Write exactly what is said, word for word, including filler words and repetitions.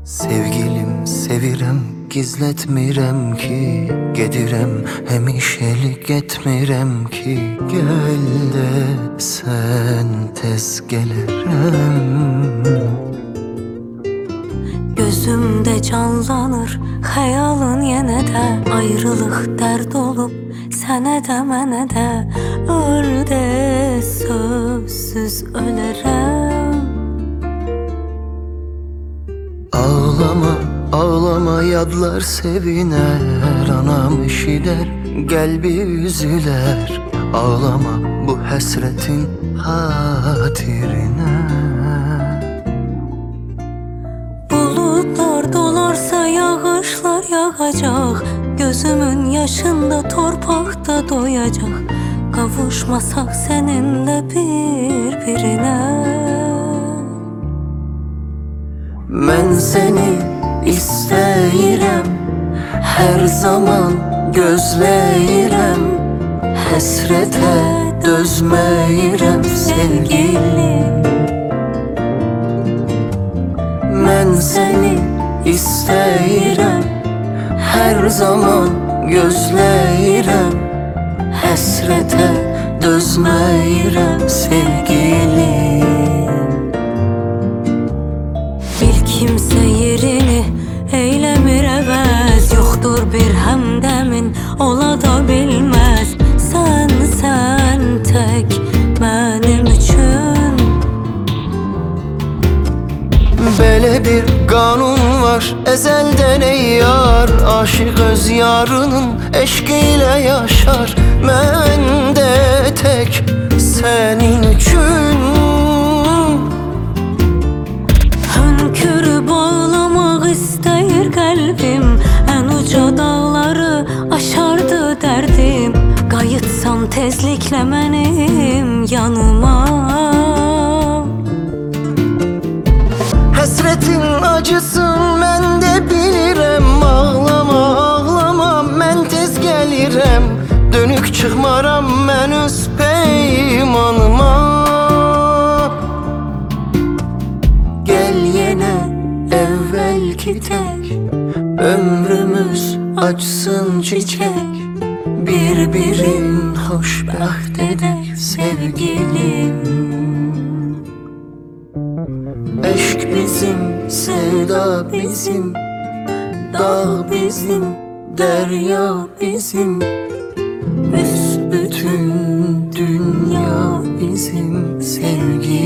Sevgilim sevirem, gizletmirem ki Gedirem, hemişelik etmirem ki Gel de sen tez gelerem. Gözümde canlanır hayalın yenə də Ayrılıq dərd olub sənə də mənə də Öl de sözsüz ölərəm. Ağlama, ağlama yadlar seviner Anam eşider, kalbi üzüler Ağlama bu hasretin hatirine. Bulutlar dolarsa yağışlar yağacak Gözümün yaşında torpaqda doyacak Kavuşmasak seninle birbirine. Ben seni isteyirem, her zaman gözleyirem Həsrətə dözməyirəm sevgilim. Ben seni isteyirem, her zaman gözleyirem Həsrətə dözməyirəm sevgilim. Bir kimse yerini eylemir əvəz Yoktur bir həmdəmin ola da bilməz Sen sen tek benim üçün. Böyle bir kanun var ezelden ey yar Aşık öz yarının eşkiyle yaşar Ben de tek senin üçün. Hönkürüp ağlamaq istəyir qəlbim Ən uca dağları aşardı dərdim Qayıtsan tezliklə mənim yanıma. Həsretin acısın mən də bilirəm Ağlama, ağlama mən tez gəlirəm Dönük çıxmaram mən öz peymanıma. Gel yenə əvvəlki tək Ömrümüz açsın çiçek Bir-birin xoşbəxt edək sevgilim. Eşk bizim, sevda bizim Dağ bizim, derya bizim Büsbütün dünya bizim sevgilim.